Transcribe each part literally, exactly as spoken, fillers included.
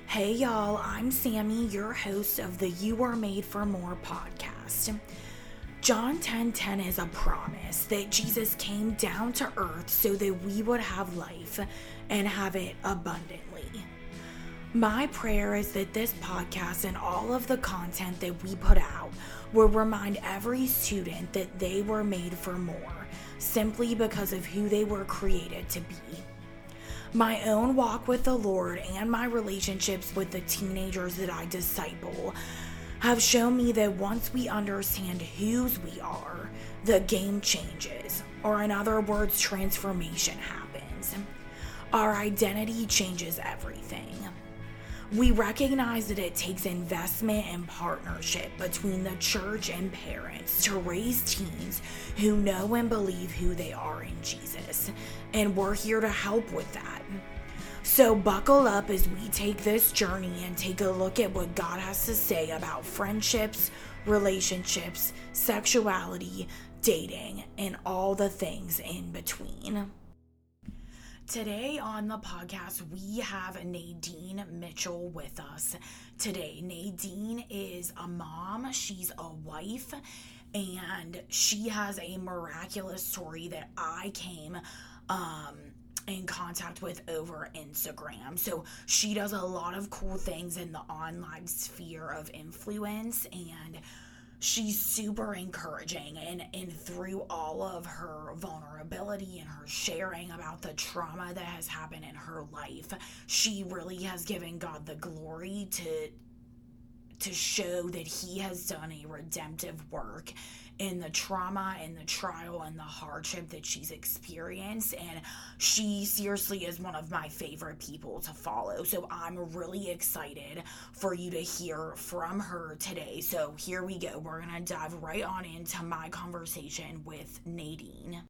Hey y'all, I'm Sammy, your host of the You Are Made for More podcast. John ten ten is a promise that Jesus came down to earth so that we would have life and have it abundantly. My prayer is that this podcast and all of the content that we put out will remind every student that they were made for more, simply because of who they were created to be. My own walk with the Lord and my relationships with the teenagers that I disciple have shown me that once we understand whose we are, the game changes, or in other words, transformation happens. Our identity changes everything. We recognize that it takes investment and partnership between the church and parents to raise teens who know and believe who they are in Jesus, and we're here to help with that. So buckle up as we take this journey and take a look at what God has to say about friendships, relationships, sexuality, dating, and all the things in between. Today on the podcast, we have Nadine Mitchell with us today. Nadine is a mom, she's a wife, and she has a miraculous story that I came um, in contact with over Instagram. So she does a lot of cool things in the online sphere of influence, and she's super encouraging, and, and through all of her vulnerability and her sharing about the trauma that has happened in her life, she really has given God the glory to to show that he has done a redemptive work in the trauma and the trial and the hardship that she's experienced. And she seriously is one of my favorite people to follow. So I'm really excited for you to hear from her today. So here we go. We're going to dive right on into my conversation with Nadine.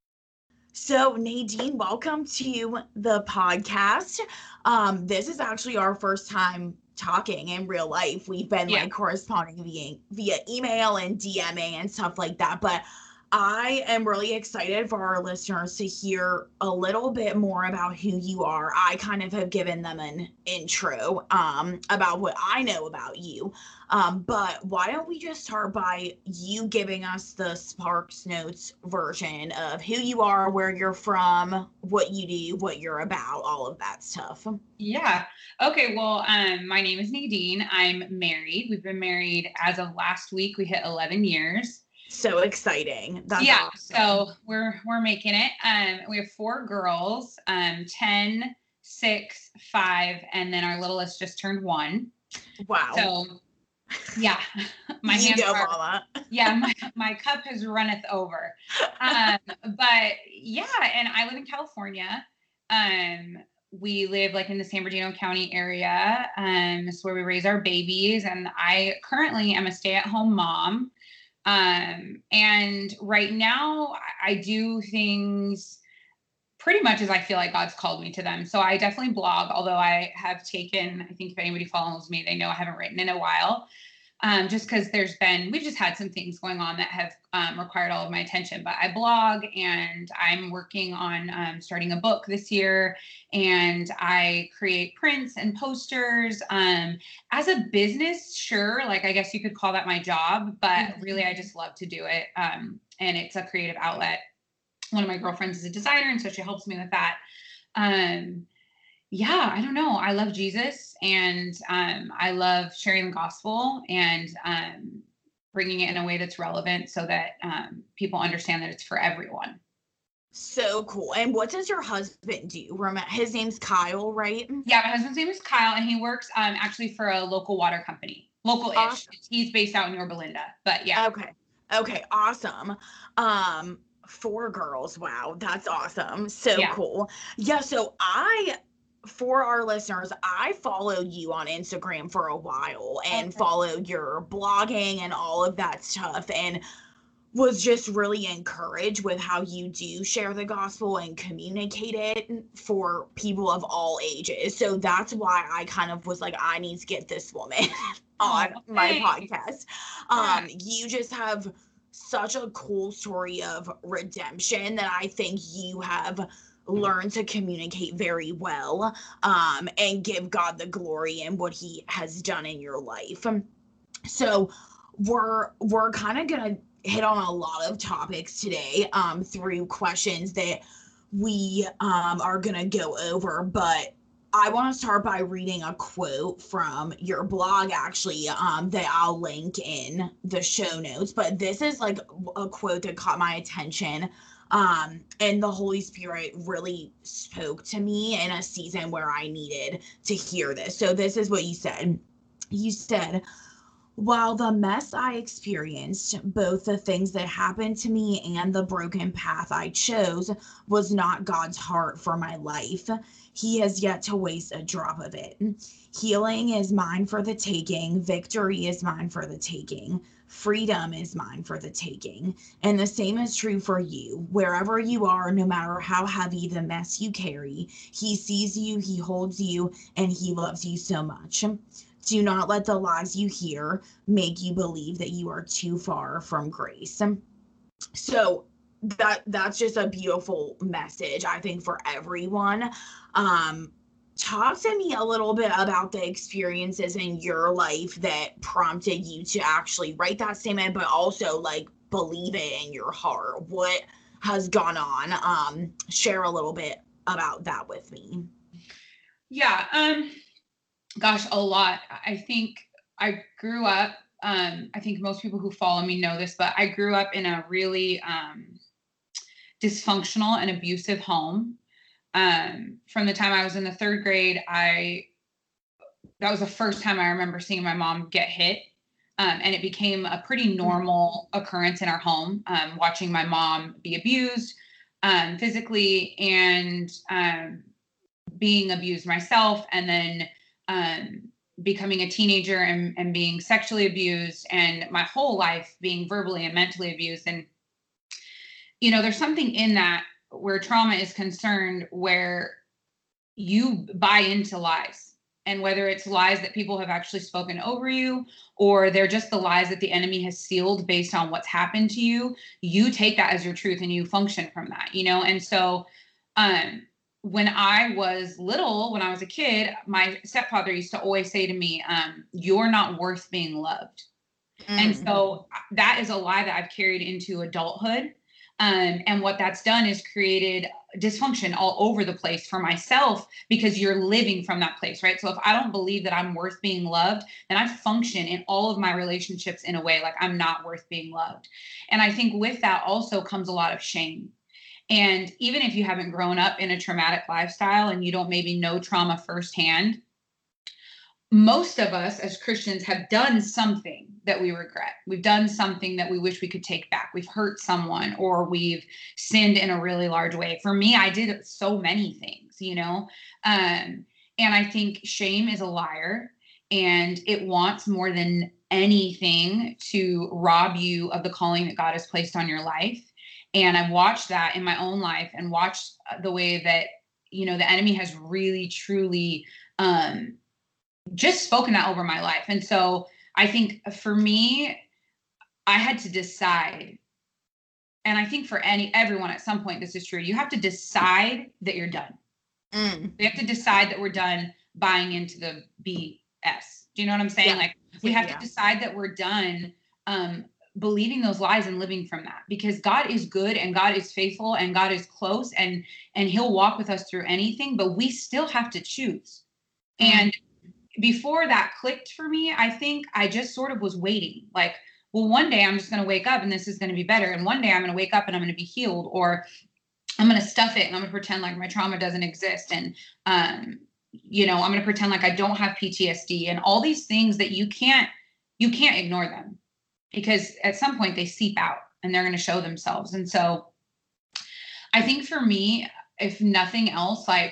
So Nadine, welcome to the podcast. Um, this is actually our first time talking in real life. We've been yeah. like corresponding via via email and DMing and stuff like that, but I am really excited for our listeners to hear a little bit more about who you are. I kind of have given them an intro um, about what I know about you, um, but why don't we just start by you giving us the Sparks Notes version of who you are, where you're from, what you do, what you're about, all of that stuff. Yeah. Okay. Well, um, my name is Nadine. I'm married. We've been married as of last week. We hit eleven years. So exciting. That's yeah. awesome. So we're, we're making it. Um, we have four girls, um, ten, six, five, and then our littlest just turned one. Wow. So yeah, my you hands go, are, mama. yeah, my, my cup has runneth over. Um, but yeah, and I live in California. Um, we live like in the San Bernardino County area. Um, this is where we raise our babies. And I currently am a stay-at-home mom. Um, and right now I do things pretty much as I feel like God's called me to them. So I definitely blog, although I have taken, I think if anybody follows me, they know I haven't written in a while. Um, just because there's been, we've just had some things going on that have um, required all of my attention. But I blog, and I'm working on um, starting a book this year, and I create prints and posters. Um, as a business, sure, like I guess you could call that my job, but mm-hmm. really I just love to do it. Um, and it's a creative outlet. One of my girlfriends is a designer, and so she helps me with that. Um, Yeah, I don't know. I love Jesus, and um, I love sharing the gospel and um, bringing it in a way that's relevant so that um, people understand that it's for everyone. So cool. And what does your husband do? His name's Kyle, right? Yeah, my husband's name is Kyle, and he works um, actually for a local water company, local-ish. Awesome. He's based out in Yorba Linda, but yeah. Okay. Okay. Awesome. Um, four girls. Wow, that's awesome. So yeah. cool. Yeah. So I. For our listeners, I followed you on Instagram for a while and okay. followed your blogging and all of that stuff, and was just really encouraged with how you do share the gospel and communicate it for people of all ages. So that's why I kind of was like, I need to get this woman on oh, my podcast. Um, yeah. You just have such a cool story of redemption that I think you have learn to communicate very well, um, and give God the glory in what he has done in your life. So we're we're kind of gonna hit on a lot of topics today, um, through questions that we um, are gonna go over, but I want to start by reading a quote from your blog, actually, um, that I'll link in the show notes. But this is like a quote that caught my attention. Um, and the Holy Spirit really spoke to me in a season where I needed to hear this. So this is what you said. You said, while the mess I experienced, both the things that happened to me and the broken path I chose, was not God's heart for my life, he has yet to waste a drop of it. Healing is mine for the taking. Victory is mine for the taking. Freedom is mine for the taking. And the same is true for you. Wherever you are, no matter how heavy the mess you carry, he sees you, he holds you, and he loves you so much. Do not let the lies you hear make you believe that you are too far from grace. So that that's just a beautiful message, I think, for everyone. Um, talk to me a little bit about the experiences in your life that prompted you to actually write that statement, but also like believe it in your heart. What has gone on? Um, share a little bit about that with me. Yeah. Um, gosh, a lot. I think I grew up, um, I think most people who follow me know this, but I grew up in a really um, dysfunctional and abusive home. Um, from the time I was in the third grade, I, that was the first time I remember seeing my mom get hit. Um, and it became a pretty normal occurrence in our home, um, watching my mom be abused um, physically and um, being abused myself, and then um, becoming a teenager and, and being sexually abused, and my whole life being verbally and mentally abused. And, you know, there's something in that where trauma is concerned, where you buy into lies, and whether it's lies that people have actually spoken over you, or they're just the lies that the enemy has sealed based on what's happened to you, you take that as your truth and you function from that, you know? And so, um, when I was little, when I was a kid, my stepfather used to always say to me, um, you're not worth being loved. Mm. And so that is a lie that I've carried into adulthood. Um, and what that's done is created dysfunction all over the place for myself, because you're living from that place, right? So if I don't believe that I'm worth being loved, then I function in all of my relationships in a way like I'm not worth being loved. And I think with that also comes a lot of shame. And even if you haven't grown up in a traumatic lifestyle and you don't maybe know trauma firsthand, most of us as Christians have done something that we regret. We've done something that we wish we could take back. We've hurt someone, or we've sinned in a really large way. For me, I did so many things, you know? Um, and I think shame is a liar, and it wants more than anything to rob you of the calling that God has placed on your life. And I've watched that in my own life, and watched the way that, you know, the enemy has really, truly, um, just spoken that over my life. And so I think for me, I had to decide, and I think for any everyone at some point this is true, you have to decide that you're done. Mm. You have to decide that we're done buying into the B S. Do you know what I'm saying? Yeah. Like we have yeah. to decide that we're done um, believing those lies and living from that, because God is good and God is faithful and God is close, and and he'll walk with us through anything, but we still have to choose. Mm. And before that clicked for me, I think I just sort of was waiting, like, well, one day I'm just going to wake up and this is going to be better. And one day I'm going to wake up and I'm going to be healed, or I'm going to stuff it and I'm going to pretend like my trauma doesn't exist. And, um, you know, I'm going to pretend like I don't have P T S D and all these things that you can't, you can't ignore them, because at some point they seep out and they're going to show themselves. And so I think for me, if nothing else, like,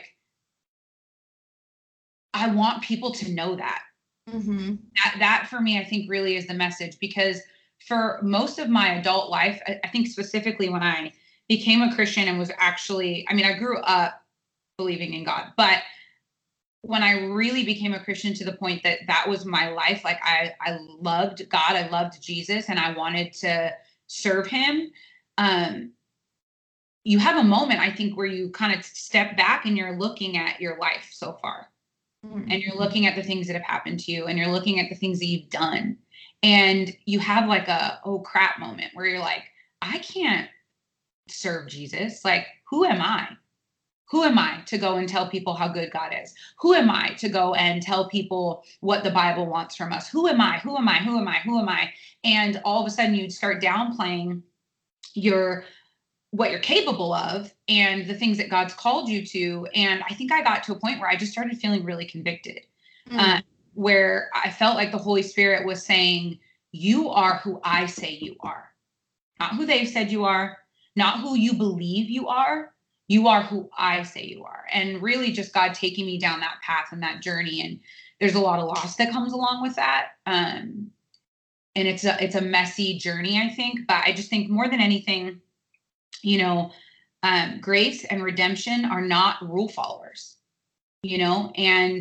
I want people to know that. Mm-hmm. that. That for me, I think really is the message, because for most of my adult life, I, I think specifically when I became a Christian and was actually, I mean, I grew up believing in God, but when I really became a Christian to the point that that was my life, like I, I loved God, I loved Jesus, and I wanted to serve him. Um, you have a moment, I think, where you kind of step back and you're looking at your life so far. Mm-hmm. And you're looking at the things that have happened to you, and you're looking at the things that you've done. And you have like a, oh crap moment where you're like, I can't serve Jesus. Like, who am I? Who am I to go and tell people how good God is? Who am I to go and tell people what the Bible wants from us? Who am I? Who am I? Who am I? Who am I? And all of a sudden you'd start downplaying your, what you're capable of and the things that God's called you to. And I think I got to a point where I just started feeling really convicted, mm. uh, where I felt like the Holy Spirit was saying, you are who I say you are, not who they've said you are, not who you believe you are. You are who I say you are. And really just God taking me down that path and that journey. And there's a lot of loss that comes along with that. Um, and it's a, it's a messy journey, I think, but I just think more than anything, you know, um, grace and redemption are not rule followers, you know, and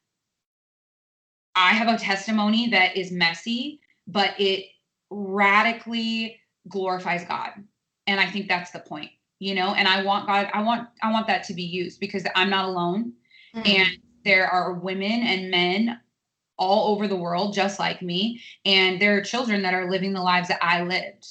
I have a testimony that is messy, but it radically glorifies God. And I think that's the point. You know, and I want God, I want, I want that to be used because I'm not alone. Mm. And there are women and men all over the world, just like me. And there are children that are living the lives that I lived.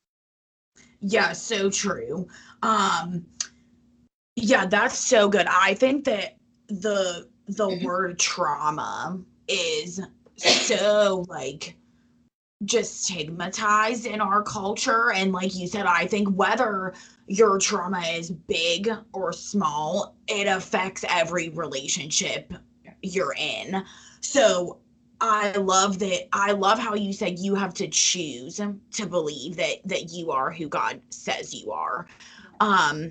Yeah, so true. Um, yeah, that's so good. I think that the, the word trauma is so like just stigmatized in our culture. And like you said, I think whether your trauma is big or small, it affects every relationship you're in. So I love that. I love how you said you have to choose to believe that, that you are who God says you are. Um,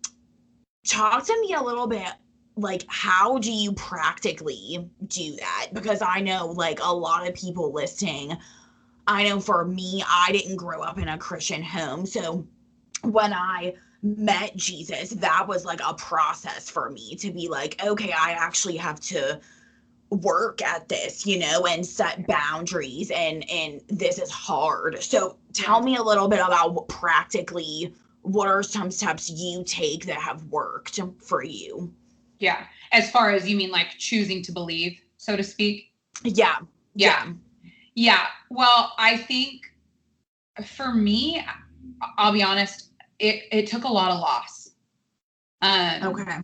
talk to me a little bit, like, how do you practically do that? Because I know like a lot of people listening, I know for me, I didn't grow up in a Christian home. So when I met Jesus, that was like a process for me to be like, okay, I actually have to work at this, you know, and set boundaries, and, and this is hard. So tell me a little bit about what practically, what are some steps you take that have worked for you? Yeah. As far as, you mean like choosing to believe, so to speak? Yeah. Yeah. Yeah. Yeah. Well, I think for me, I'll be honest, it, it took a lot of loss. Um, okay.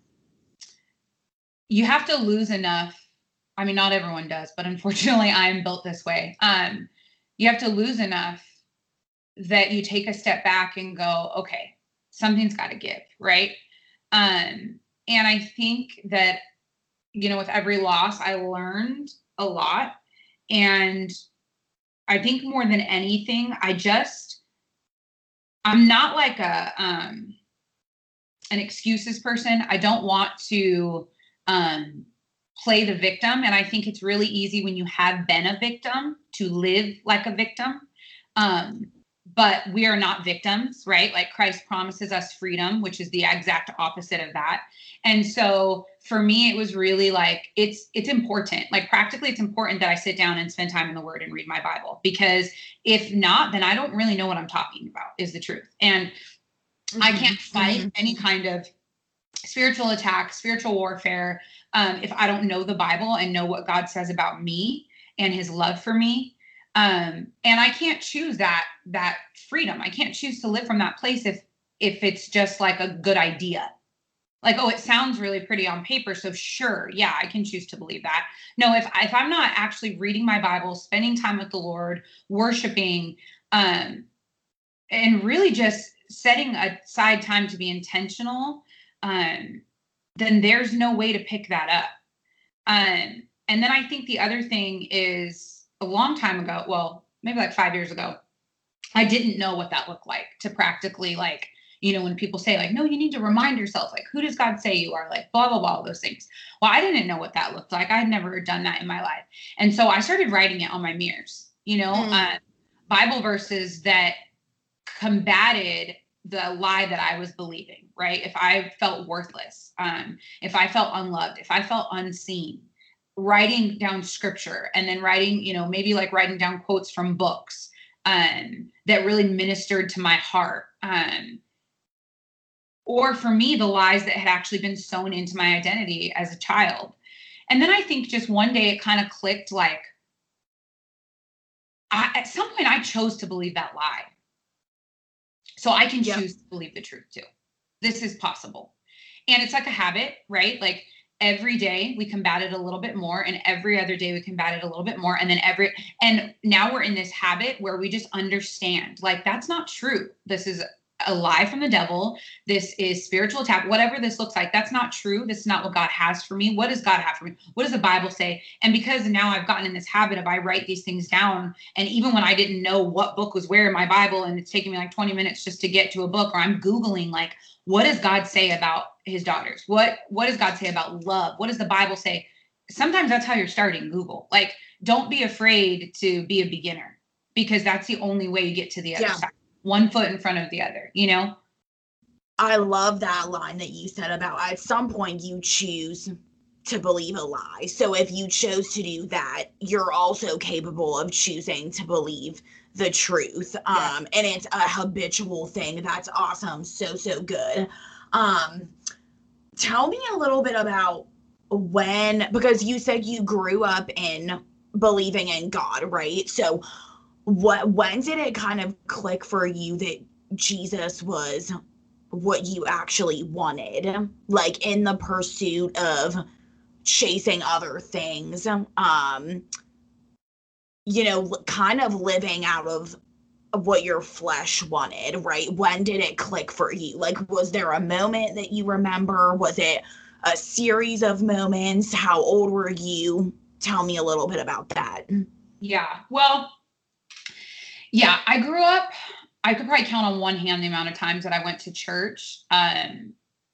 You have to lose enough. I mean, not everyone does, but unfortunately I am built this way. Um, you have to lose enough that you take a step back and go, okay, something's got to give, right? Um, and I think that, you know, with every loss, I learned a lot. And I think more than anything, I just, I'm not like a, um, an excuses person. I don't want to, um, play the victim. And I think it's really easy when you have been a victim to live like a victim. Um, but we are not victims, right? Like Christ promises us freedom, which is the exact opposite of that. And so for me, it was really like, it's, it's important, like practically it's important that I sit down and spend time in the Word and read my Bible, because if not, then I don't really know what I'm talking about, is the truth. And mm-hmm. I can't fight mm-hmm. any kind of spiritual attack, spiritual warfare, um, if I don't know the Bible and know what God says about me and his love for me. Um, and I can't choose that, that freedom. I can't choose to live from that place if, if it's just like a good idea. Like, oh, it sounds really pretty on paper, so sure, yeah, I can choose to believe that. No, if, if I'm not actually reading my Bible, spending time with the Lord, worshiping, um, and really just setting aside time to be intentional, um, then there's no way to pick that up. Um, and then I think the other thing is a long time ago, well, maybe like five years ago, I didn't know what that looked like to practically, like, you know, when people say like, no, you need to remind yourself, like, who does God say you are? Like, blah, blah, blah, all those things. Well, I didn't know what that looked like. I had never done that in my life. And so I started writing it on my mirrors, you know, mm. uh, Bible verses that combated the lie that I was believing, right? If I felt worthless, um, if I felt unloved, if I felt unseen, writing down scripture, and then writing, you know, maybe like writing down quotes from books um, that really ministered to my heart. Um, or for me, the lies that had actually been sewn into my identity as a child. And then I think just one day it kind of clicked, like, I, at some point I chose to believe that lie. So I can Yep. choose to believe the truth too. This is possible. And it's like a habit, right? Like every day we combat it a little bit more, and every other day we combat it a little bit more. And then every, and now we're in this habit where we just understand, like, that's not true. This is a lie from the devil. This is spiritual attack, whatever this looks like. That's not true. This is not what God has for me. What does God have for me? What does the Bible say? And because now I've gotten in this habit of, I write these things down. And even when I didn't know what book was where in my Bible, and it's taking me like twenty minutes just to get to a book, or I'm Googling, like, what does God say about his daughters? What, what does God say about love? What does the Bible say? Sometimes that's how you're starting Google. Like, don't be afraid to be a beginner, because that's the only way you get to the other Yeah. side. One foot in front of the other, you know? I love that line that you said about, at some point you choose to believe a lie. So if you chose to do that, you're also capable of choosing to believe the truth. Yeah. Um, and it's a habitual thing. That's awesome. So, so good. Um, tell me a little bit about when, because you said you grew up in believing in God, right? So what, when did it kind of click for you that Jesus was what you actually wanted, like in the pursuit of chasing other things, um, you know, kind of living out of what your flesh wanted, right? When did it click for you? Like, was there a moment that you remember? Was it a series of moments? How old were you? Tell me a little bit about that. Yeah. Well, yeah, I grew up, I could probably count on one hand the amount of times that I went to church. Um,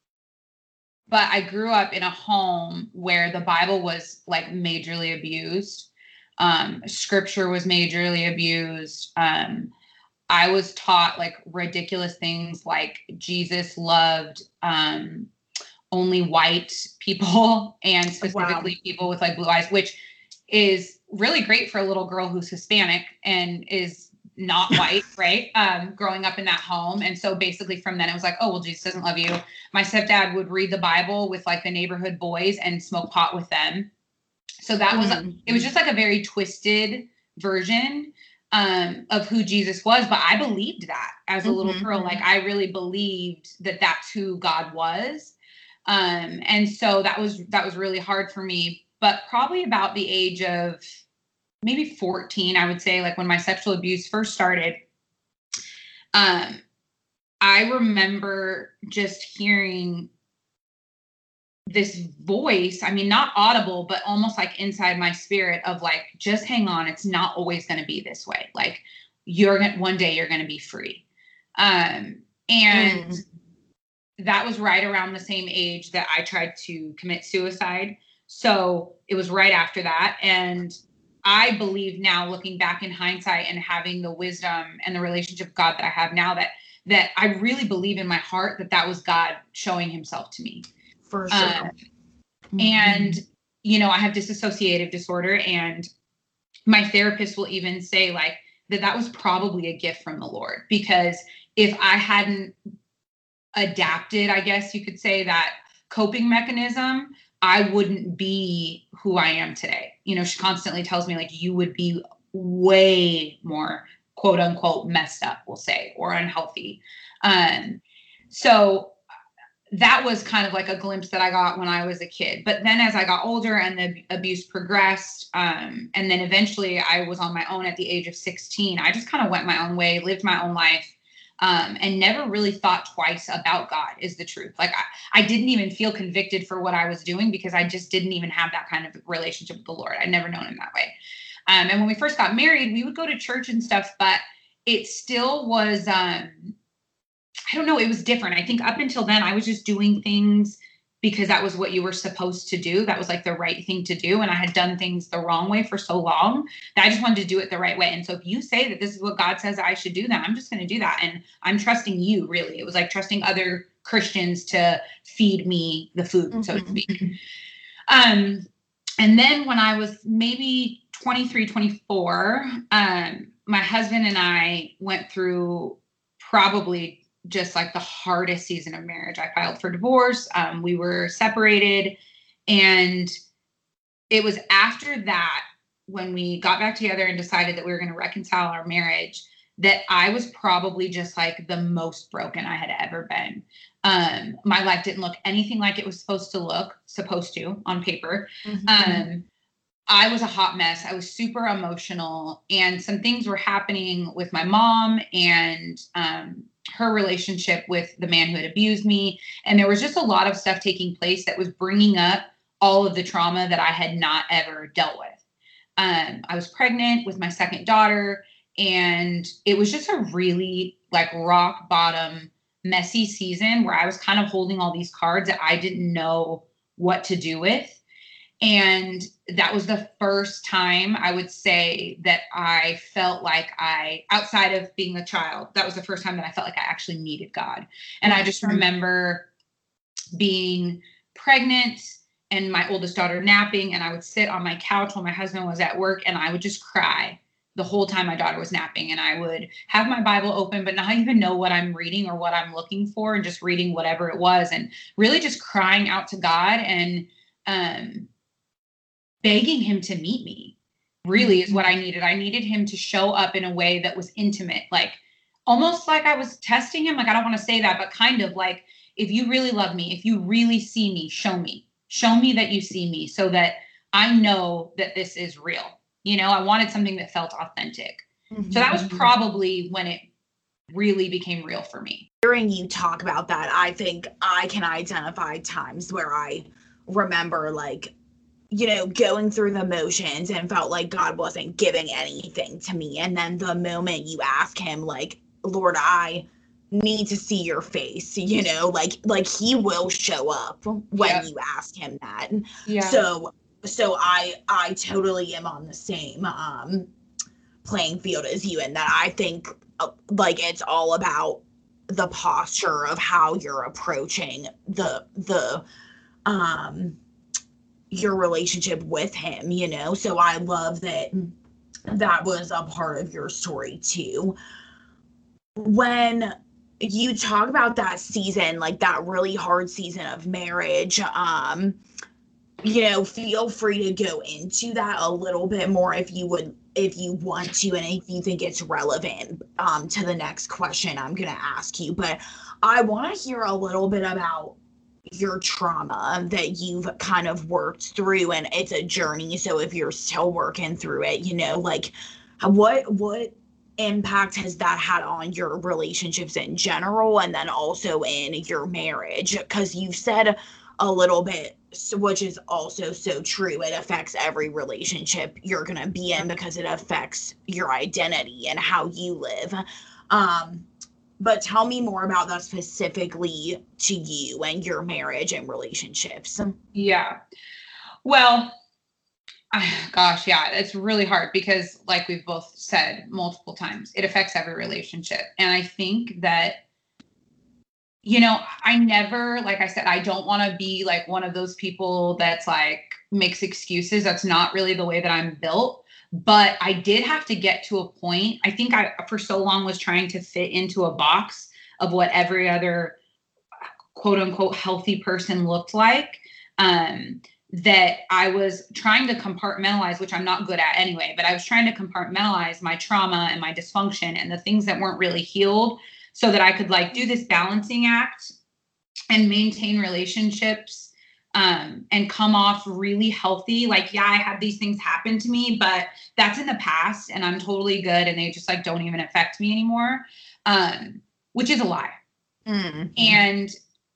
but I grew up in a home where the Bible was like majorly abused. Um, scripture was majorly abused. Um, I was taught like ridiculous things, like Jesus loved um, only white people, and specifically wow. people with like blue eyes, which is really great for a little girl who's Hispanic and is not white, right? Um, growing up in that home. And so basically from then it was like, oh, well, Jesus doesn't love you. My stepdad would read the Bible with like the neighborhood boys and smoke pot with them. So that was, mm-hmm. it was just like a very twisted version um, of who Jesus was. But I believed that as a mm-hmm. little girl. Like, I really believed that that's who God was. Um, and so that was, that was really hard for me. But probably about the age of maybe fourteen, I would say, like when my sexual abuse first started, um, I remember just hearing this voice, I mean, not audible, but almost like inside my spirit of like, just hang on. It's not always going to be this way. Like, you're going to, one day you're going to be free. Um, and mm. that was right around the same age that I tried to commit suicide. So it was right after that. And I believe now, looking back in hindsight and having the wisdom and the relationship with God that I have now, that, that I really believe in my heart that that was God showing himself to me. For sure. Uh, mm-hmm. And, you know, I have dissociative disorder, and my therapist will even say like that that was probably a gift from the Lord, because if I hadn't adapted, I guess you could say, that coping mechanism, I wouldn't be who I am today. You know, she constantly tells me like, you would be way more quote unquote messed up, we'll say, or unhealthy. Um, so that was kind of like a glimpse that I got when I was a kid. But then as I got older and the abuse progressed, um, and then eventually I was on my own at the age of sixteen, I just kind of went my own way, lived my own life. Um, and never really thought twice about God, is the truth. Like, I, I didn't even feel convicted for what I was doing, because I just didn't even have that kind of relationship with the Lord. I'd never known him that way. Um, and when we first got married, we would go to church and stuff, but it still was, um, I don't know, it was different. I think up until then, I was just doing things because that was what you were supposed to do. That was like the right thing to do. And I had done things the wrong way for so long that I just wanted to do it the right way. And so if you say that this is what God says I should do, then I'm just going to do that. And I'm trusting you, really. It was like trusting other Christians to feed me the food, mm-hmm. so to speak. Um, and then when I was maybe twenty-three, twenty-four, um, my husband and I went through probably just like the hardest season of marriage. I filed for divorce. Um, we were separated. And it was after that, when we got back together and decided that we were going to reconcile our marriage, that I was probably just like the most broken I had ever been. Um, my life didn't look anything like it was supposed to look, supposed to on paper. Mm-hmm. Um, I was a hot mess. I was super emotional, and some things were happening with my mom and um, her relationship with the man who had abused me. And there was just a lot of stuff taking place that was bringing up all of the trauma that I had not ever dealt with. Um, I was pregnant with my second daughter, and it was just a really like rock bottom, messy season where I was kind of holding all these cards that I didn't know what to do with. And that was the first time I would say that I felt like I, outside of being a child, that was the first time that I felt like I actually needed God. And I just remember being pregnant and my oldest daughter napping, and I would sit on my couch while my husband was at work, and I would just cry the whole time my daughter was napping. And I would have my Bible open, but not even know what I'm reading or what I'm looking for, and just reading whatever it was, and really just crying out to God and um, begging him to meet me really is what I needed. I needed him to show up in a way that was intimate, like almost like I was testing him. Like, I don't want to say that, but kind of like, if you really love me, if you really see me, show me, show me that you see me so that I know that this is real. You know, I wanted something that felt authentic. Mm-hmm. So that was probably when it really became real for me. Hearing you talk about that, I think I can identify times where I remember like, you know, going through the motions and felt like God wasn't giving anything to me. And then the moment you ask him, like, Lord, I need to see your face, you know, like, like he will show up when yeah. you ask him that. Yeah. So, so I, I totally am on the same, um, playing field as you, and that I think uh, like it's all about the posture of how you're approaching the, the, um, your relationship with him, you know? So I love that that was a part of your story too. When you talk about that season, like that really hard season of marriage, um, you know, feel free to go into that a little bit more if you would, if you want to, and if you think it's relevant um, to the next question I'm going to ask you. But I want to hear a little bit about your trauma that you've kind of worked through, and it's a journey. So if you're still working through it, you know, like what, what impact has that had on your relationships in general, and then also in your marriage? Because you've said a little bit, which is also so true. It affects every relationship you're going to be in because it affects your identity and how you live. Um, But tell me more about that specifically to you and your marriage and relationships. Yeah. Well, I, gosh, yeah, it's really hard because like we've both said multiple times, it affects every relationship. And I think that, you know, I never, like I said, I don't want to be like one of those people that's like makes excuses. That's not really the way that I'm built. But I did have to get to a point. I think I, for so long, was trying to fit into a box of what every other quote unquote healthy person looked like, um, that I was trying to compartmentalize, which I'm not good at anyway, but I was trying to compartmentalize my trauma and my dysfunction and the things that weren't really healed so that I could like do this balancing act and maintain relationships Um, and come off really healthy. Like, yeah, I had these things happen to me, but that's in the past and I'm totally good. And they just like, don't even affect me anymore. Um, which is a lie. Mm-hmm. And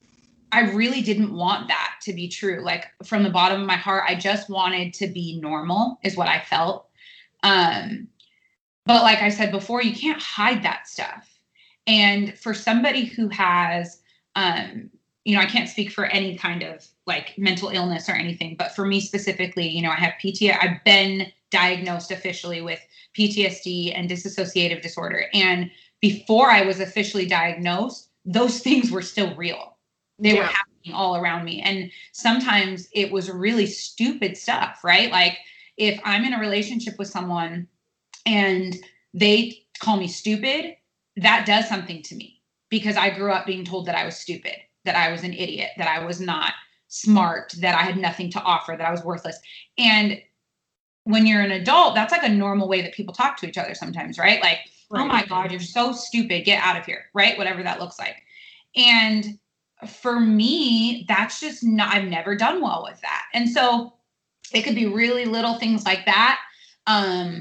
I really didn't want that to be true. Like from the bottom of my heart, I just wanted to be normal is what I felt. Um, but like I said before, you can't hide that stuff. And for somebody who has, um, you know, I can't speak for any kind of like mental illness or anything, but for me specifically, you know, I have P T S D. I've been diagnosed officially with P T S D and dissociative disorder. And before I was officially diagnosed, those things were still real. They yeah. were happening all around me. And sometimes it was really stupid stuff, right? Like if I'm in a relationship with someone and they call me stupid, that does something to me. because I grew up being told that I was stupid, that I was an idiot, that I was not smart, that I had nothing to offer, that I was worthless. And when you're an adult, that's like a normal way that people talk to each other sometimes, right? Like, right. Oh my God, you're so stupid. Get out of here, right? Whatever that looks like. And for me, that's just not, I've never done well with that. And so it could be really little things like that, um,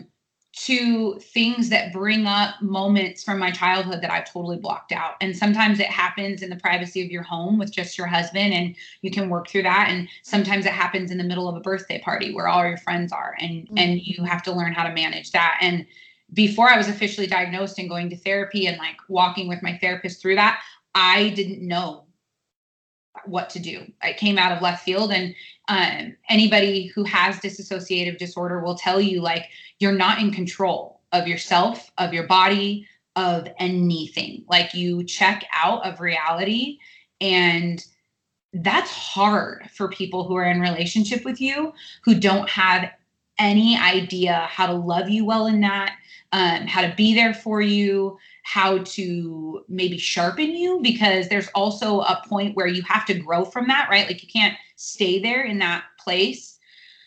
to things that bring up moments from my childhood that I've totally blocked out. And sometimes it happens in the privacy of your home with just your husband, and you can work through that. And sometimes it happens in the middle of a birthday party where all your friends are, and, mm-hmm. and you have to learn how to manage that. And before I was officially diagnosed and going to therapy and like walking with my therapist through that, I didn't know what to do. I came out of left field, and um, anybody who has dissociative disorder will tell you, like, you're not in control of yourself, of your body, of anything. Like, you check out of reality, and that's hard for people who are in relationship with you, who don't have any idea how to love you well in that, um, how to be there for you, how to maybe sharpen you, because there's also a point where you have to grow from that, right? Like, you can't stay there in that place.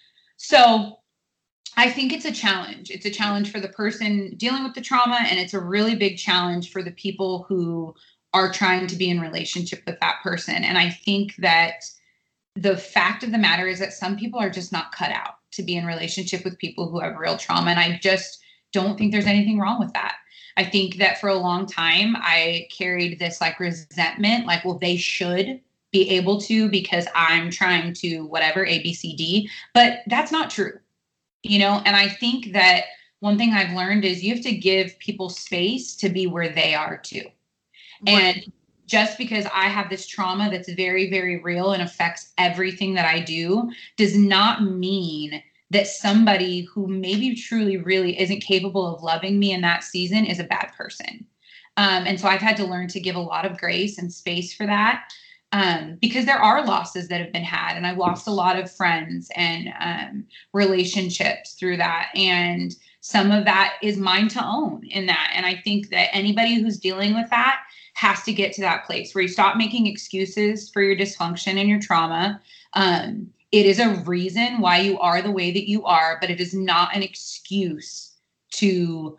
So I think it's a challenge. It's a challenge for the person dealing with the trauma, and it's a really big challenge for the people who are trying to be in relationship with that person. And I think that the fact of the matter is that some people are just not cut out to be in relationship with people who have real trauma. And I just don't think there's anything wrong with that. I think that for a long time, I carried this like resentment, like, well, they should be able to because I'm trying to whatever, A, B, C, D, but that's not true, you know? And I think that one thing I've learned is you have to give people space to be where they are too. Right. And just because I have this trauma that's very, very real and affects everything that I do does not mean that somebody who maybe truly really isn't capable of loving me in that season is a bad person. Um, and so I've had to learn to give a lot of grace and space for that, um, because there are losses that have been had. And I've lost a lot of friends and um, relationships through that. And some of that is mine to own in that. And I think that anybody who's dealing with that has to get to that place where you stop making excuses for your dysfunction and your trauma. Um, It is a reason why you are the way that you are, but it is not an excuse to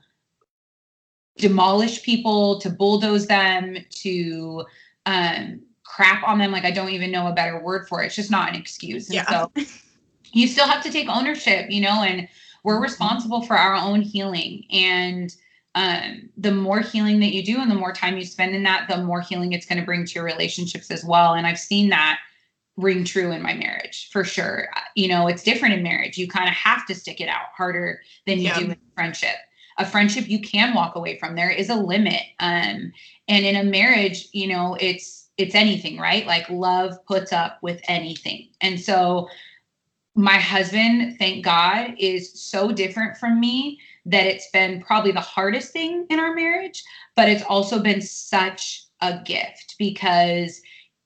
demolish people, to bulldoze them, to um, crap on them. Like, I don't even know a better word for it. It's just not an excuse. And yeah. So you still have to take ownership, you know, and we're responsible for our own healing. And um, the more healing that you do and the more time you spend in that, the more healing it's going to bring to your relationships as well. And I've seen that ring true in my marriage for sure. You know, it's different in marriage. You kind of have to stick it out harder than you yeah. do in friendship. A friendship you can walk away from. There is a limit. Um, and in a marriage, you know, it's, it's anything, right? Like, love puts up with anything. And so my husband, thank God, is so different from me that it's been probably the hardest thing in our marriage, but it's also been such a gift because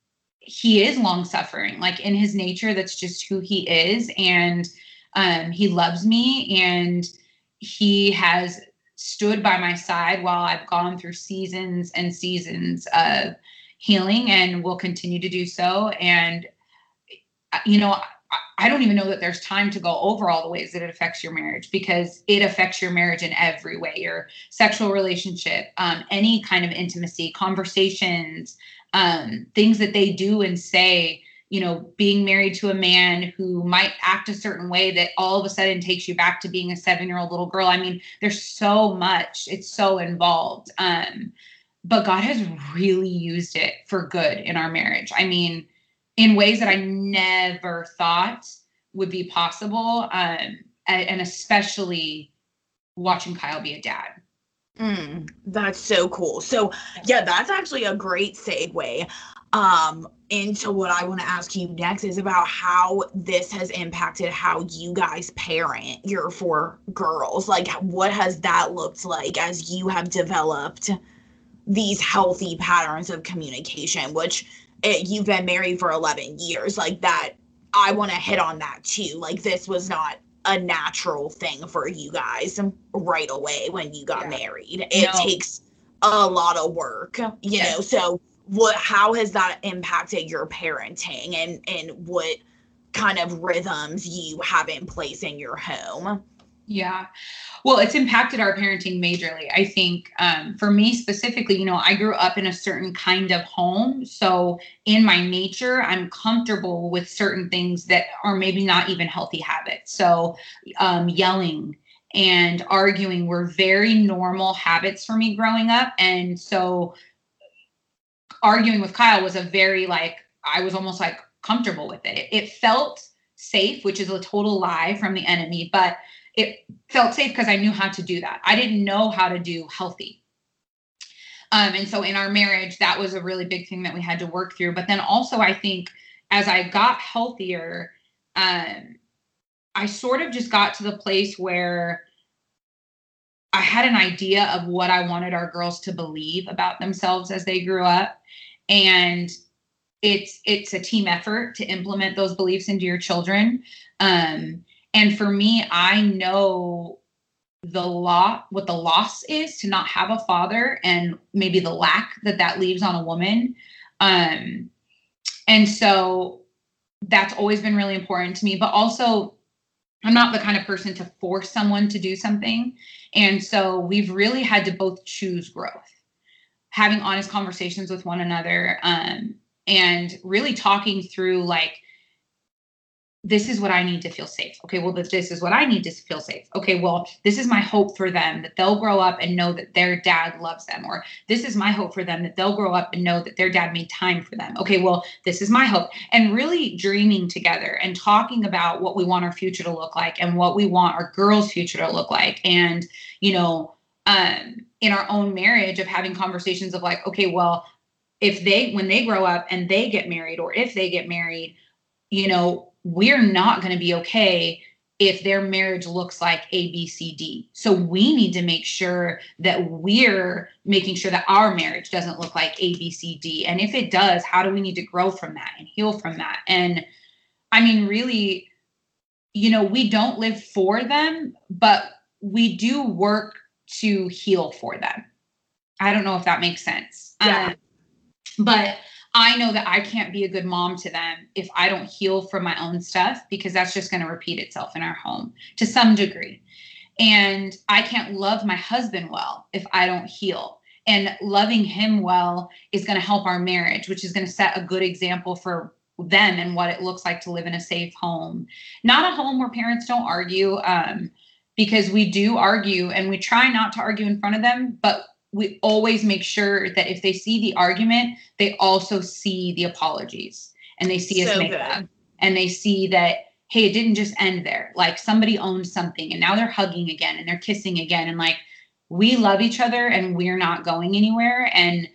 he is long suffering, like in his nature, that's just who he is. And um, he loves me, and he has stood by my side while I've gone through seasons and seasons of healing, and will continue to do so. And, you know, I don't even know that there's time to go over all the ways that it affects your marriage, because it affects your marriage in every way, your sexual relationship, um, any kind of intimacy, conversations, um, things that they do and say, you know, being married to a man who might act a certain way that all of a sudden takes you back to being a seven-year-old little girl. I mean, there's so much, it's so involved. Um, but God has really used it for good in our marriage. I mean, in ways that I never thought would be possible. Um, and especially watching Kyle be a dad. Mm, that's so cool. So yeah, that's actually a great segue um, into what I want to ask you next is about how this has impacted how you guys parent your four girls. Like, what has that looked like as you have developed these healthy patterns of communication, which it, you've been married for eleven years, like that. I want to hit on that too. Like, this was not a natural thing for you guys right away when you got yeah. married. It no. takes a lot of work, you Yes. know. So what how has that impacted your parenting, and and what kind of rhythms you have in place in your home? Yeah. Well, it's impacted our parenting majorly. I think um, for me specifically, you know, I grew up in a certain kind of home. So in my nature, I'm comfortable with certain things that are maybe not even healthy habits. So um, yelling and arguing were very normal habits for me growing up. And so arguing with Kyle was a very like, I was almost like comfortable with it. It, it felt safe, which is a total lie from the enemy, but it felt safe because I knew how to do that. I didn't know how to do healthy. Um, and so in our marriage, that was a really big thing that we had to work through. But then also, I think as I got healthier, um, I sort of just got to the place where I had an idea of what I wanted our girls to believe about themselves as they grew up. And it's it's a team effort to implement those beliefs into your children. Um, and for me, I know the law, what the loss is to not have a father, and maybe the lack that that leaves on a woman. Um, and so that's always been really important to me. But also, I'm not the kind of person to force someone to do something. And so we've really had to both choose growth, having honest conversations with one another, um, and really talking through like, this is what I need to feel safe. Okay, well, this, this is what I need to feel safe. Okay, well, this is my hope for them, that they'll grow up and know that their dad loves them. Or this is my hope for them, that they'll grow up and know that their dad made time for them. Okay, well, this is my hope. And really dreaming together and talking about what we want our future to look like and what we want our girls' future to look like. And, you know, um, in our own marriage, of having conversations of like, okay, well, if they, when they grow up and they get married, or if they get married, you know, we're not going to be okay if their marriage looks like A, B, C, D. So we need to make sure that we're making sure that our marriage doesn't look like A, B, C, D. And if it does, how do we need to grow from that and heal from that? And I mean, really, you know, we don't live for them, but we do work to heal for them. I don't know if that makes sense. Yeah. Um, but I know that I can't be a good mom to them if I don't heal from my own stuff, because that's just going to repeat itself in our home to some degree. And I can't love my husband well if I don't heal. And loving him well is going to help our marriage, which is going to set a good example for them and what it looks like to live in a safe home. Not a home where parents don't argue, um, because we do argue, and we try not to argue in front of them, but we always make sure that if they see the argument, they also see the apologies, and they see us So make good. them, and they see that, hey, it didn't just end there. Like, somebody owned something, and now they're hugging again and they're kissing again. And like, we love each other and we're not going anywhere. And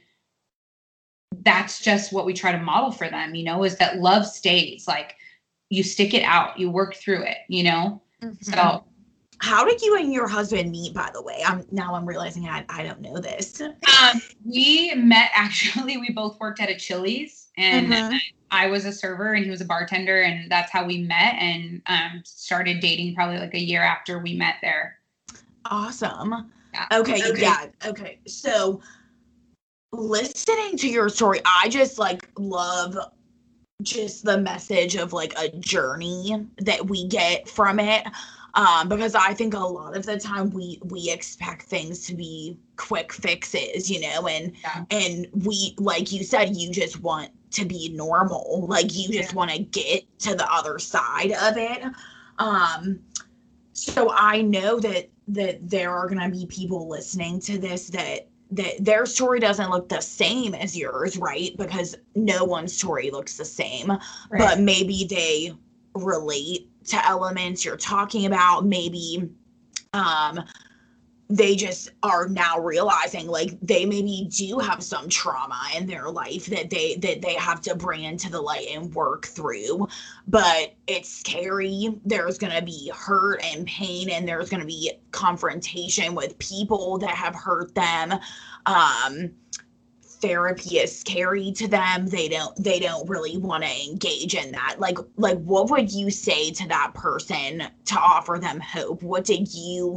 that's just what we try to model for them, you know, is that love stays. Like, you stick it out, you work through it, you know? Mhm. So How did you and your husband meet, by the way? I'm now I'm realizing I, I don't know this. um, we met, actually, we both worked at a Chili's, and Mhm. I was a server and he was a bartender, and that's how we met, and um, started dating probably like a year after we met there. Awesome. Yeah. Okay, Okay. yeah. Okay. So listening to your story, I just like love just the message of like a journey that we get from it. Um, because I think a lot of the time we we expect things to be quick fixes, you know, and Yeah. and we, like you said, you just want to be normal, like you just Yeah. want to get to the other side of it. Um, so I know that that there are gonna be people listening to this that that their story doesn't look the same as yours, right? Because no one's story looks the same, Right. but maybe they relate to elements you're talking about. Maybe um they just are now realizing like they maybe do have some trauma in their life that they that they have to bring into the light and work through. But it's scary. There's going to be hurt and pain, and there's going to be confrontation with people that have hurt them. um Therapy is scary to them. They don't they don't really want to engage in that. Like like what would you say to that person to offer them hope? What did you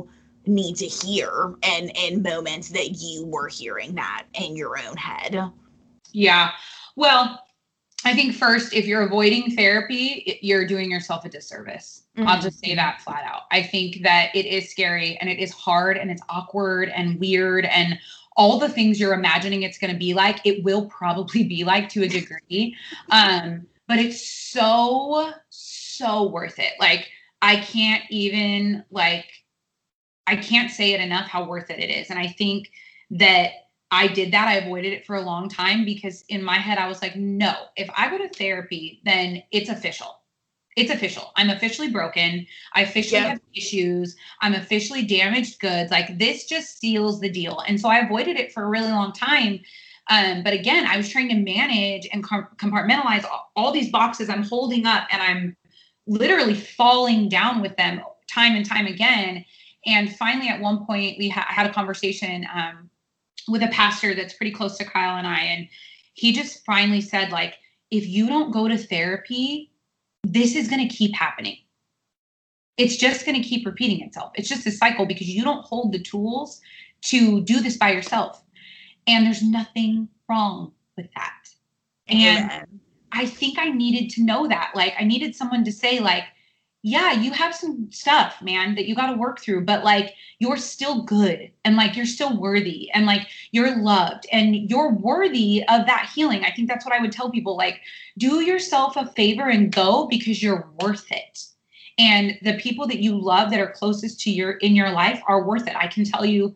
need to hear, and in moments that you were hearing that in your own head? Yeah. Well, I think first, if you're avoiding therapy, you're doing yourself a disservice. Mm-hmm. I'll just say that flat out. I think that it is scary and it is hard and it's awkward and weird and all the things you're imagining it's going to be like, it will probably be like to a degree. Um, but it's so, so worth it. Like, I can't even like, I can't say it enough how worth it it is. And I think that I did that. I avoided it for a long time because in my head, I was like, no, if I go to therapy, then it's official. It's official. I'm officially broken. I officially yep. have issues. I'm officially damaged goods. Like, this just seals the deal. And so I avoided it for a really long time. Um, but again, I was trying to manage and com- compartmentalize all, all these boxes I'm holding up, and I'm literally falling down with them time and time again. And finally, at one point, we ha- had a conversation um, with a pastor that's pretty close to Kyle and I. And he just finally said, like, if you don't go to therapy, this is going to keep happening. It's just going to keep repeating itself. It's just a cycle because you don't hold the tools to do this by yourself. And there's nothing wrong with that. And Amen. I think I needed to know that. Like, I needed someone to say, like, yeah, you have some stuff, man, that you got to work through, but like, you're still good. And like, you're still worthy, and like, you're loved, and you're worthy of that healing. I think that's what I would tell people. Like, do yourself a favor and go, because you're worth it. And the people that you love that are closest to your, in your life are worth it. I can tell you,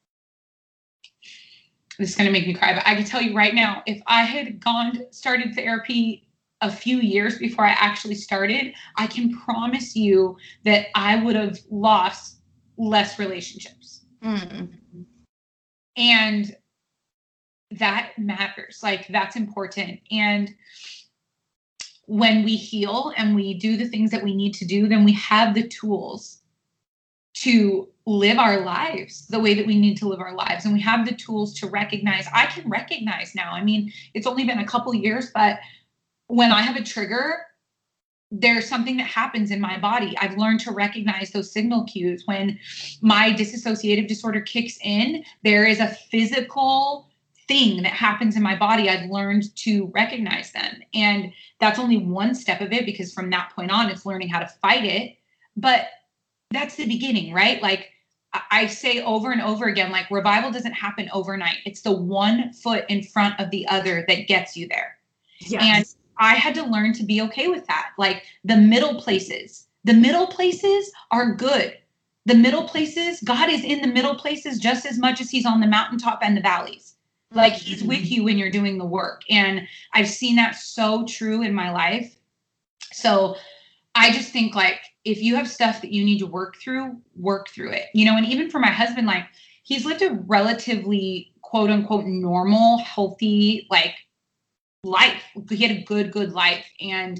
this is going to make me cry, but I can tell you right now, if I had gone, started therapy a few years before I actually started, I can promise you that I would have lost less relationships. Mm. And that matters. Like, that's important. And when we heal and we do the things that we need to do, then we have the tools to live our lives the way that we need to live our lives. And we have the tools to recognize. I can recognize now. I mean, it's only been a couple years, but when I have a trigger, there's something that happens in my body. I've learned to recognize those signal cues. When my dissociative disorder kicks in, there is a physical thing that happens in my body. I've learned to recognize them. And that's only one step of it, because from that point on, it's learning how to fight it. But that's the beginning, right? Like, I say over and over again, like, revival doesn't happen overnight. It's the one foot in front of the other that gets you there. Yes. And I had to learn to be okay with that. Like, the middle places, the middle places are good. The middle places, God is in the middle places just as much as he's on the mountaintop and the valleys. Like, he's with you when you're doing the work. And I've seen that so true in my life. So I just think, like, if you have stuff that you need to work through, work through it, you know. And even for my husband, like, he's lived a relatively quote unquote normal, healthy, like, life. He had a good, good life. And,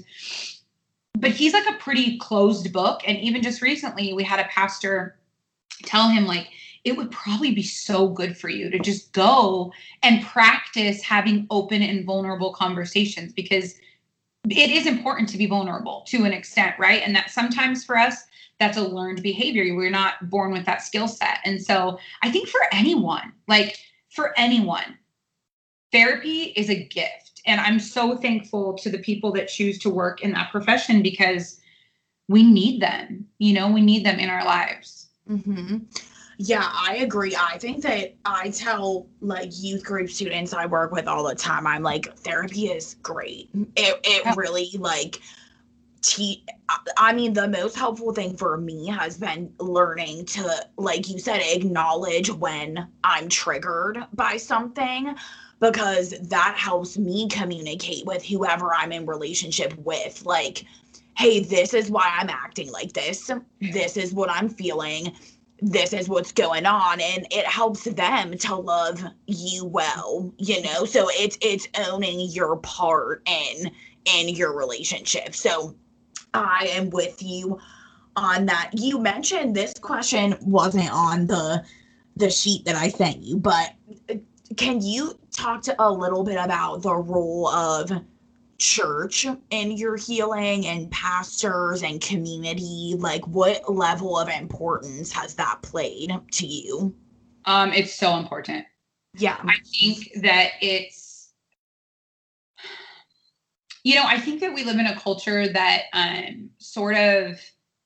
but he's like a pretty closed book. And even just recently, we had a pastor tell him, like, it would probably be so good for you to just go and practice having open and vulnerable conversations, because it is important to be vulnerable to an extent, right? And that sometimes for us, that's a learned behavior. We're not born with that skill set. And so I think for anyone, like, for anyone, therapy is a gift. And I'm so thankful to the people that choose to work in that profession, because we need them, you know, we need them in our lives. Mm-hmm. Yeah, I agree. I think that I tell, like, youth group students I work with all the time, I'm like, therapy is great. It, it yeah. really, like, te- I mean, the most helpful thing for me has been learning to, like you said, acknowledge when I'm triggered by something, because that helps me communicate with whoever I'm in relationship with. Like, hey, this is why I'm acting like this. This is what I'm feeling. This is what's going on. And it helps them to love you well, you know? So it's, it's owning your part in, in your relationship. So I am with you on that. You mentioned this question wasn't on the, the sheet that I sent you, but can you talk to a little bit about the role of church in your healing and pastors and community? Like, what level of importance has that played to you? Um, it's so important. Yeah. I think that it's, you know, I think that we live in a culture that um, sort of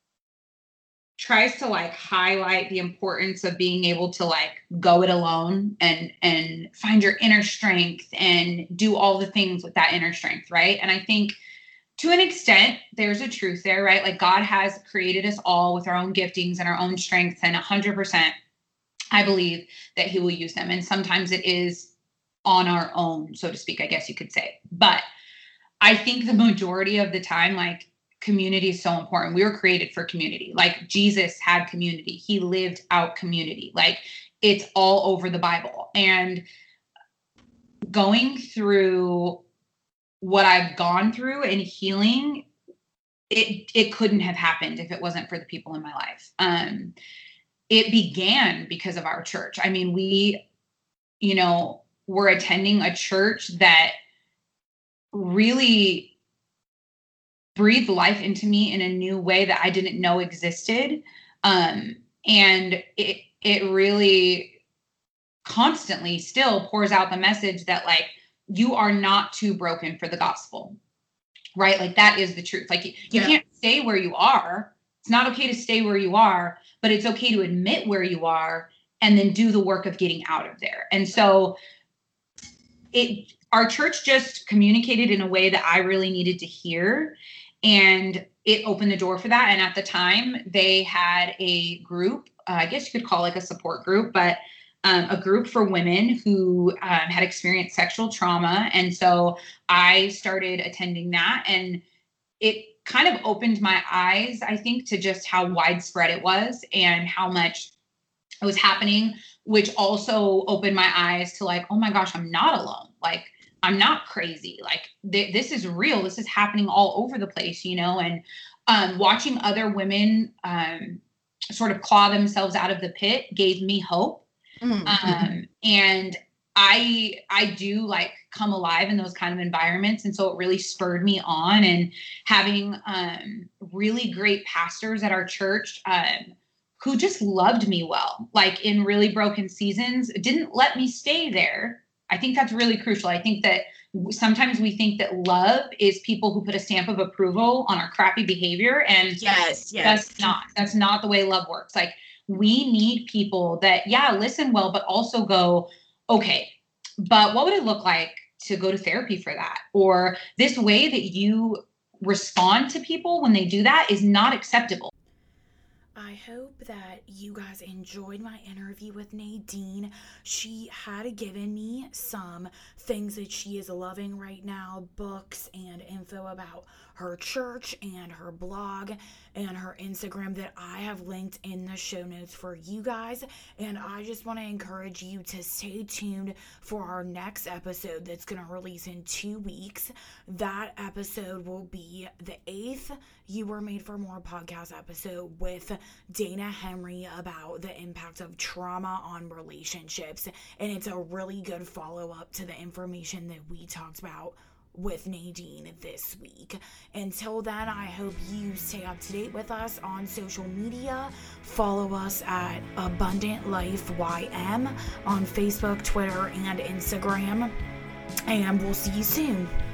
tries to like highlight the importance of being able to like go it alone and and find your inner strength and do all the things with that inner strength, right? And I think to an extent there's a truth there, right? Like God has created us all with our own giftings and our own strengths, and one hundred percent I believe that he will use them, and sometimes it is on our own, so to speak, I guess you could say. But I think the majority of the time, like, community is so important. We were created for community. Like Jesus had community. He lived out community. Like it's all over the Bible. And going through what I've gone through and healing, it it couldn't have happened if it wasn't for the people in my life. Um, it began because of our church. I mean, we, you know, were attending a church that really breathed life into me in a new way that I didn't know existed. Um, and it, it really constantly still pours out the message that like, you are not too broken for the gospel, right? Like that is the truth. Like you, you yeah. can't stay where you are. It's not okay to stay where you are, but it's okay to admit where you are and then do the work of getting out of there. And so it, our church just communicated in a way that I really needed to hear. And it opened the door for that. And at the time they had a group, uh, I guess you could call it like a support group, but um, a group for women who um, had experienced sexual trauma. And so I started attending that, and it kind of opened my eyes, I think, to just how widespread it was and how much it was happening, which also opened my eyes to like, oh my gosh, I'm not alone. Like, I'm not crazy. Like th- this is real. This is happening all over the place, you know, and um, watching other women um, sort of claw themselves out of the pit gave me hope. Mm-hmm. Um, and I, I do like come alive in those kind of environments. And so it really spurred me on, and having um, really great pastors at our church um, who just loved me well, like in really broken seasons, didn't let me stay there. I think that's really crucial. I think that sometimes we think that love is people who put a stamp of approval on our crappy behavior. And yes, yes. that's not, that's not the way love works. Like we need people that, yeah, listen well, but also go, okay, but what would it look like to go to therapy for that? Or this way that you respond to people when they do that is not acceptable. I hope that you guys enjoyed my interview with Nadine. She had given me some things that she is loving right now, books and info about her church and her blog and her Instagram that I have linked in the show notes for you guys. And I just want to encourage you to stay tuned for our next episode that's going to release in two weeks. That episode will be the eighth You Were Made for More podcast episode with Dana Henry about the impact of trauma on relationships. And it's a really good follow-up to the information that we talked about with Nadine this week. Until then, I hope you stay up to date with us on social media. Follow us at Abundant Life Y M on Facebook, Twitter, and Instagram. And we'll see you soon.